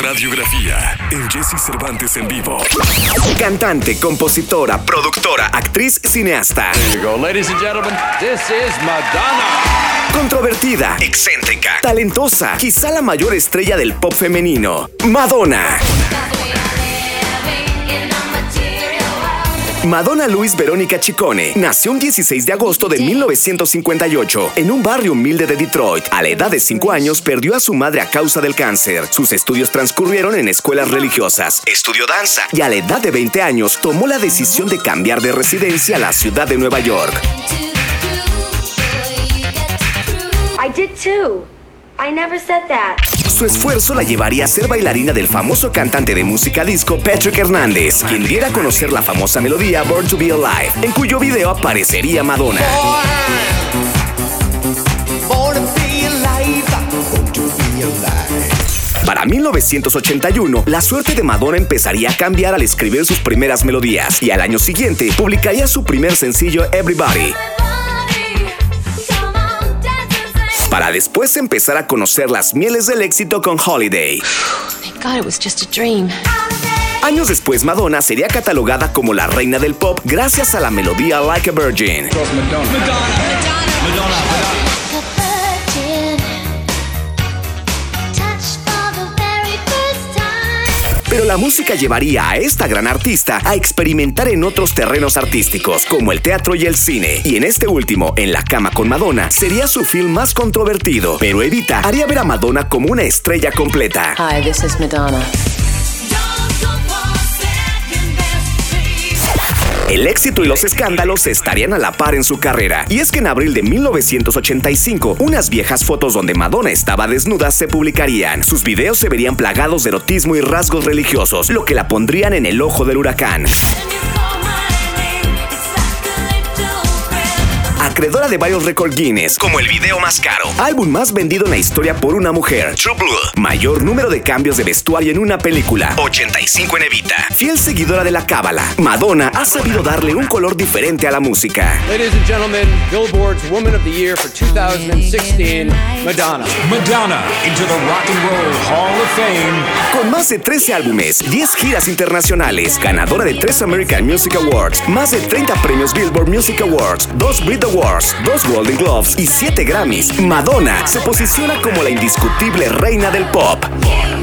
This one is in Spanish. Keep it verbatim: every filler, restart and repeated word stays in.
Radiografía en Jesse Cervantes en vivo. Cantante, compositora, productora, actriz, cineasta. There you go, ladies and gentlemen, this is Madonna. Controvertida, excéntrica, talentosa, quizá la mayor estrella del pop femenino, Madonna. Madonna Luis Verónica Ciccone nació un dieciséis de agosto de mil novecientos cincuenta y ocho en un barrio humilde de Detroit. A la edad de cinco años perdió a su madre a causa del cáncer. Sus estudios transcurrieron en escuelas religiosas. Estudió danza y a la edad de veinte años tomó la decisión de cambiar de residencia a la ciudad de Nueva York. I did too. I never said that. Su esfuerzo la llevaría a ser bailarina del famoso cantante de música disco Patrick Hernández, quien diera a conocer la famosa melodía Born to Be Alive, en cuyo video aparecería Madonna. Para mil novecientos ochenta y uno, la suerte de Madonna empezaría a cambiar al escribir sus primeras melodías, y al año siguiente publicaría su primer sencillo Everybody, para después empezar a conocer las mieles del éxito con Holiday. Thank God it was just a dream. Años después, Madonna sería catalogada como la reina del pop gracias a la melodía Like a Virgin. Madonna. Madonna. Madonna. Pero la música llevaría a esta gran artista a experimentar en otros terrenos artísticos, como el teatro y el cine. Y en este último, En la cama con Madonna, sería su film más controvertido. Pero Evita haría ver a Madonna como una estrella completa. Hi, this is Madonna. El éxito y los escándalos estarían a la par en su carrera. Y es que en abril de mil novecientos ochenta y cinco, unas viejas fotos donde Madonna estaba desnuda se publicarían. Sus videos se verían plagados de erotismo y rasgos religiosos, lo que la pondrían en el ojo del huracán. Acreedora de varios récords Guinness, como el video más caro, álbum más vendido en la historia por una mujer, True Blood, mayor número de cambios de vestuario en una película, ochenta y cinco en Evita, fiel seguidora de la cábala, Madonna ha sabido darle un color diferente a la música. Ladies and gentlemen, Billboard's Woman of the Year for two thousand sixteen, Madonna. Madonna into the Rock and Roll Hall of Fame. Con más de trece álbumes, diez giras internacionales, ganadora de tres American Music Awards, más de treinta premios Billboard Music Awards, dos Brit Awards, dos Golden Globes y siete Grammys, Madonna se posiciona como la indiscutible reina del pop.